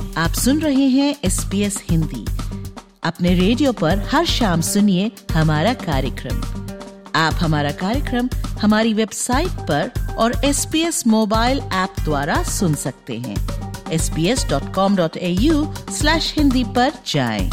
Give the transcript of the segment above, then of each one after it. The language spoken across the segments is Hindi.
आप सुन रहे हैं SBS हिंदी। अपने रेडियो पर हर शाम सुनिए हमारा कार्यक्रम। आप हमारा कार्यक्रम हमारी वेबसाइट पर और SBS मोबाइल ऐप द्वारा सुन सकते हैं। sbs.com.au/hindi पर जाएं।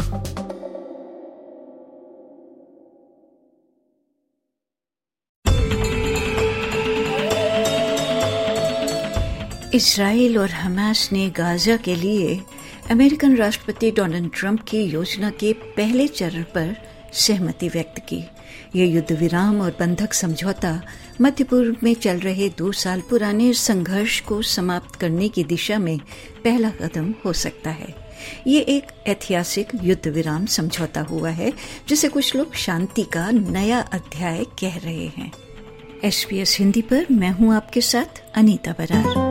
इजराइल और हमास ने गाजा के लिए अमेरिकन राष्ट्रपति डोनाल्ड ट्रंप की योजना के पहले चरण पर सहमति व्यक्त की। ये युद्ध विराम और बंधक समझौता मध्य पूर्व में चल रहे 2 साल पुराने संघर्ष को समाप्त करने की दिशा में पहला कदम हो सकता है। ये एक ऐतिहासिक युद्ध विराम समझौता हुआ है जिसे कुछ लोग शांति का नया अध्याय कह रहे हैं। SBS हिंदी पर मैं हूं आपके साथ अनीता बरार।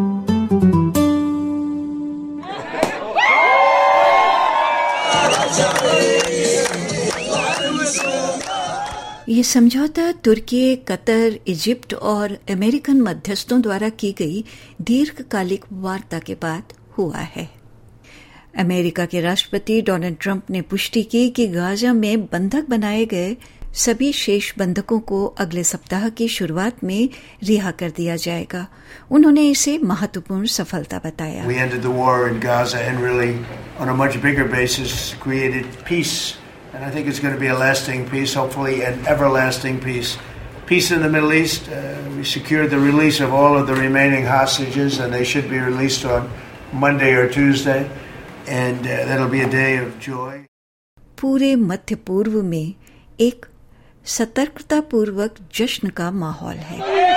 ये समझौता तुर्की, कतर, इजिप्ट और अमेरिकन मध्यस्थों द्वारा की गई दीर्घकालिक वार्ता के बाद हुआ है। अमेरिका के राष्ट्रपति डोनाल्ड ट्रंप ने पुष्टि की कि गाजा में बंधक बनाए गए सभी शेष बंधकों को अगले सप्ताह की शुरुआत में रिहा कर दिया जाएगा। उन्होंने इसे महत्वपूर्ण सफलता बताया। We ended the war in Gaza and really on a much bigger basis created peace. And I think it's going to be a lasting peace, hopefully an everlasting peace. Peace in the Middle East. We secured the release of all of the remaining hostages, and they should be released on Monday or Tuesday. And that'll be a day of joy. पूरे मध्य पूर्व में एक सतर्कतापूर्वक जश्न का माहौल है।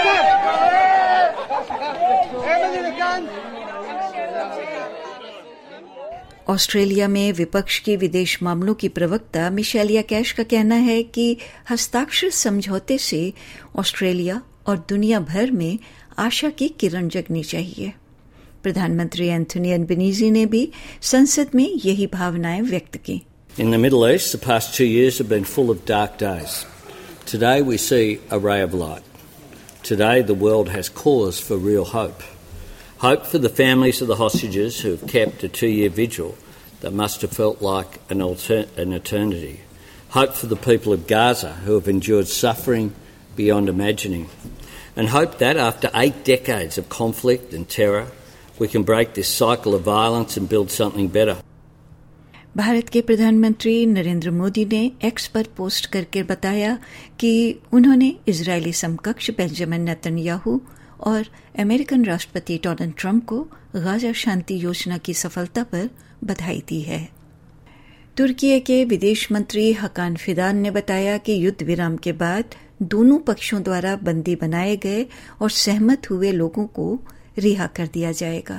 ऑस्ट्रेलिया में विपक्ष की विदेश मामलों की प्रवक्ता मिशेलिया कैश का कहना है कि हस्ताक्षर समझौते से ऑस्ट्रेलिया और दुनिया भर में आशा की किरण जगनी चाहिए। प्रधानमंत्री एंथोनी अल्बनीज़ी ने भी संसद में यही भावनाएं व्यक्त की। In the Middle East, the past 2 years have been full of dark days. Today we see a ray of light. Today the world has cause for real hope. Hope for the families of the hostages who have kept a 2-year vigil that must have felt like an eternity. Hope for the people of Gaza who have endured suffering beyond imagining. And hope that after 8 decades of conflict and terror, we can break this cycle of violence and build something better. Bharat के प्रधानमंत्री नरेंद्र मोदी ने एक्स पर पोस्ट करके बताया कि उन्होंने इजरायली समकक्ष बेंजामिन नेतन्याहू और अमेरिकन राष्ट्रपति डोनाल्ड ट्रंप को गाजा शांति योजना की सफलता पर बधाई दी है। तुर्की के विदेश मंत्री हकान फिदान ने बताया कि युद्ध विराम के बाद दोनों पक्षों द्वारा बंदी बनाए गए और सहमत हुए लोगों को रिहा कर दिया जाएगा।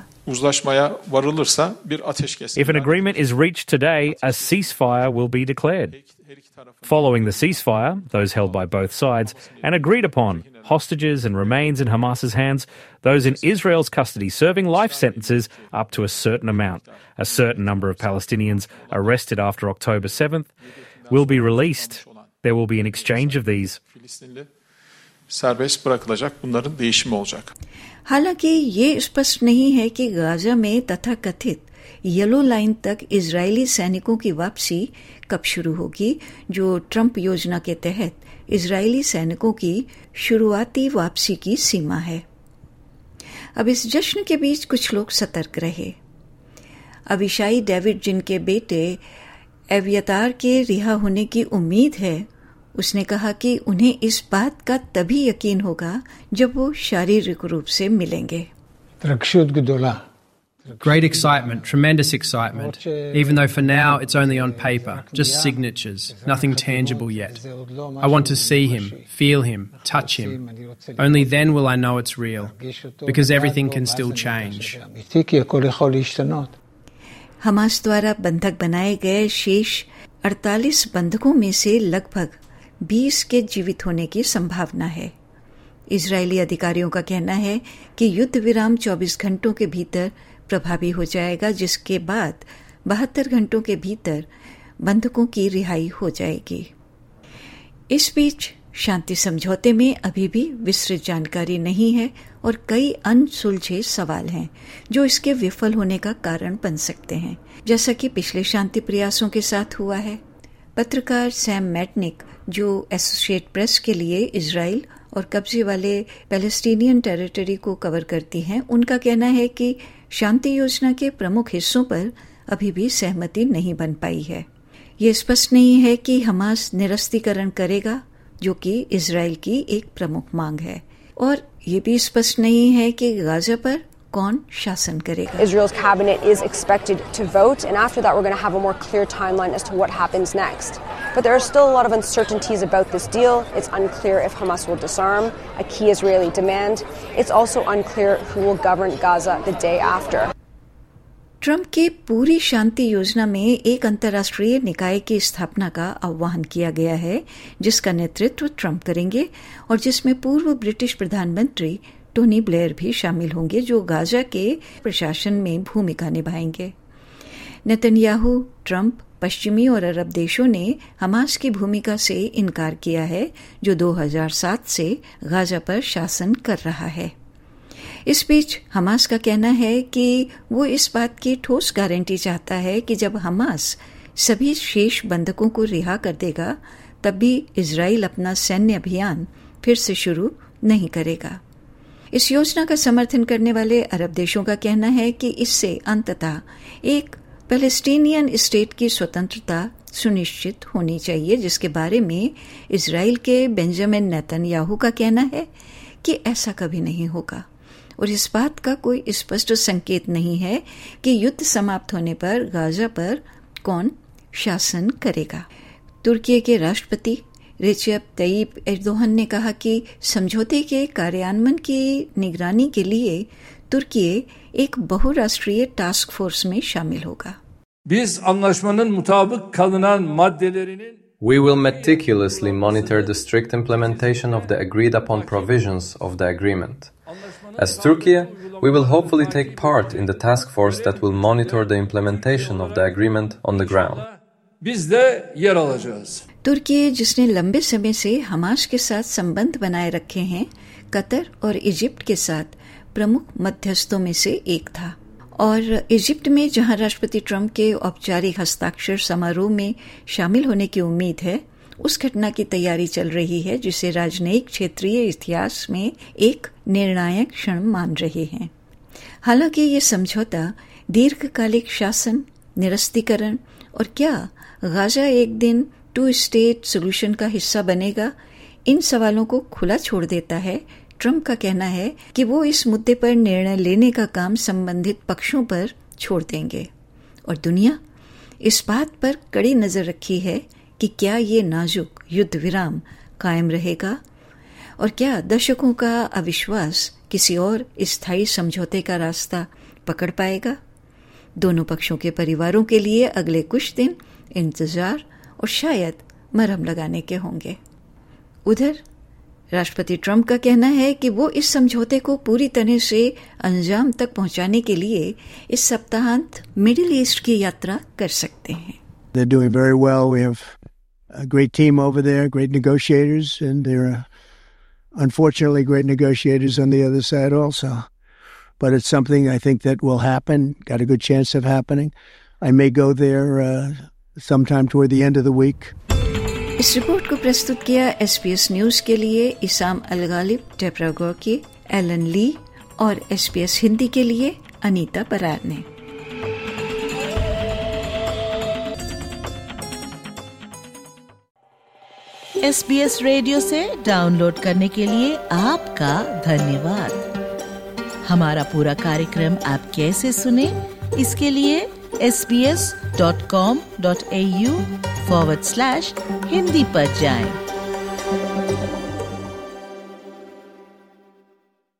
If an agreement is reached today, a ceasefire will be declared. Following the ceasefire, those held by both sides and agreed upon, hostages and remains in Hamas's hands, those in Israel's custody serving life sentences up to a certain amount. A certain number of Palestinians arrested after October 7th will be released. There will be an exchange of these. हालांकि ये स्पष्ट नहीं है कि गाजा में तथाकथित येलो लाइन तक इजरायली सैनिकों की वापसी कब शुरू होगी, जो ट्रंप योजना के तहत इजरायली सैनिकों की शुरुआती वापसी की सीमा है। अब इस जश्न के बीच कुछ लोग सतर्क रहे। अविशाई डेविड, जिनके बेटे एवियातार के रिहा होने की उम्मीद है, उसने कहा कि उन्हें इस बात का तभी यकीन होगा जब वो शारीरिक रूप से मिलेंगे। Great excitement, tremendous excitement, even though for now it's only on paper, just signatures, nothing tangible yet. I want to see him, feel him, touch him. Only then will I know it's real, because everything can still change. Hamas द्वारा बंधक बनाए गए शेष 48 बंधकों में से लगभग 20 के जीवित होने की संभावना है। इजरायली अधिकारियों का कहना है कि युद्ध विराम 24 घंटों के भीतर प्रभावी हो जाएगा, जिसके बाद 72 घंटों के भीतर बंधकों की रिहाई हो जाएगी। इस बीच शांति समझौते में अभी भी विस्तृत जानकारी नहीं है और कई अनसुलझे सवाल हैं जो इसके विफल होने का कारण बन सकते हैं, जैसा कि पिछले शांति प्रयासों के साथ हुआ है। पत्रकार सैम मैटनिक, जो एसोसिएट प्रेस के लिए इजराइल और कब्जे वाले पैलेस्टीनियन टेरिटरी को कवर करती हैं, उनका कहना है कि शांति योजना के प्रमुख हिस्सों पर अभी भी सहमति नहीं बन पाई है। ये स्पष्ट नहीं है कि हमास निरस्तीकरण करेगा, जो कि इजराइल की एक प्रमुख मांग है, और ये भी स्पष्ट नहीं है कि गाजा पर कौन शासन करेगा। Israel's cabinet is expected to vote, and after that we're going to have a more clear timeline as to what happens next. But there are still a lot of uncertainties about this deal. It's unclear if Hamas will disarm, a key Israeli demand. It's also unclear who will govern Gaza the day after. Trump की पूरी शांति योजना में एक अंतर्राष्ट्रीय निकाय की स्थापना का आह्वान किया गया है, जिसका नेतृत्व ट्रंप करेंगे और जिसमें पूर्व ब्रिटिश प्रधानमंत्री टोनी ब्लेयर भी शामिल होंगे, जो गाजा के प्रशासन में भूमिका निभाएंगे। नेतन्याहू, ट्रंप, पश्चिमी और अरब देशों ने हमास की भूमिका से इनकार किया है, जो 2007 से गाजा पर शासन कर रहा है। इस बीच हमास का कहना है कि वो इस बात की ठोस गारंटी चाहता है कि जब हमास सभी शेष बंधकों को रिहा कर देगा, तब भी इजराइल अपना सैन्य अभियान फिर से शुरू नहीं करेगा। इस योजना का समर्थन करने वाले अरब देशों का कहना है कि इससे अंततः एक पैलेस्टीनियन स्टेट की स्वतंत्रता सुनिश्चित होनी चाहिए, जिसके बारे में इजराइल के बेंजामिन नेतन्याहू का कहना है कि ऐसा कभी नहीं होगा, और इस बात का कोई स्पष्ट संकेत नहीं है कि युद्ध समाप्त होने पर गाजा पर कौन शासन करेगा। तुर्की के राष्ट्रपति रेचेप तय्यिप एर्दोगन ने कहा कि समझौते के कार्यान्वयन की निगरानी के लिए तुर्की एक बहुराष्ट्रीय टास्क फोर्स में शामिल होगा। Biz anlaşmanın mutabık kalınan maddelerinin We will meticulously monitor the strict implementation of the agreed upon provisions of the agreement. As Turkey, we will hopefully take part in the task force that will monitor the implementation of the agreement on the ground. Biz de yer alacağız. तुर्की, जिसने लंबे समय से हमास के साथ संबंध बनाए रखे हैं, कतर और इजिप्ट के साथ प्रमुख मध्यस्थों में से एक था, और इजिप्ट में जहां राष्ट्रपति ट्रंप के औपचारिक हस्ताक्षर समारोह में शामिल होने की उम्मीद है, उस घटना की तैयारी चल रही है जिसे राजनयिक क्षेत्रीय इतिहास में एक निर्णायक क्षण मान रहे हैं। हालांकि ये समझौता दीर्घकालिक शासन, निरस्तीकरण और क्या गाजा एक दिन 2 स्टेट सोल्यूशन का हिस्सा बनेगा, इन सवालों को खुला छोड़ देता है। ट्रंप का कहना है कि वो इस मुद्दे पर निर्णय लेने का काम संबंधित पक्षों पर छोड़ देंगे, और दुनिया इस बात पर कड़ी नजर रखी है कि क्या ये नाजुक युद्ध विराम कायम रहेगा, और क्या दशकों का अविश्वास किसी और स्थायी समझौते का रास्ता पकड़ पाएगा। दोनों पक्षों के परिवारों के लिए अगले कुछ दिन इंतजार और शायद मरहम लगाने के होंगे। उधर राष्ट्रपति ट्रंप का कहना है कि वो इस समझौते को पूरी तरह से अंजाम तक पहुंचाने के लिए इस सप्ताहांत मिडिल ईस्ट की यात्रा कर सकते हैं। They're doing very well. We have a great team over there, great negotiators, and there are unfortunately great negotiators on the other side also. But it's something I think that will happen, got a good chance of happening. I may go there sometime toward the end of the week. इस रिपोर्ट को प्रस्तुत किया SBS न्यूज के लिए Isam Alghalib, Debra Gorky, Alan Lee और SBS हिंदी के लिए अनीता परार ने। SBS रेडियो से डाउनलोड करने के लिए आपका धन्यवाद। हमारा पूरा कार्यक्रम आप कैसे सुने, इसके लिए sbs.com.au/hindi पर जाएं।